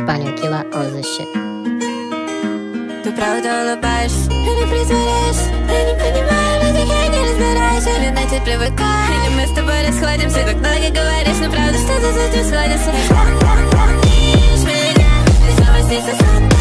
Испания, Killa on the shit. Ты правда улыбаешься или притворяешься? Я не понимаю, но так я не разбираюсь. Или на тебя привыкаю, или мы с тобой расходимся. Так много говоришь, но правда что-то с этим сходится. Помнишь меня, ты снова здесь,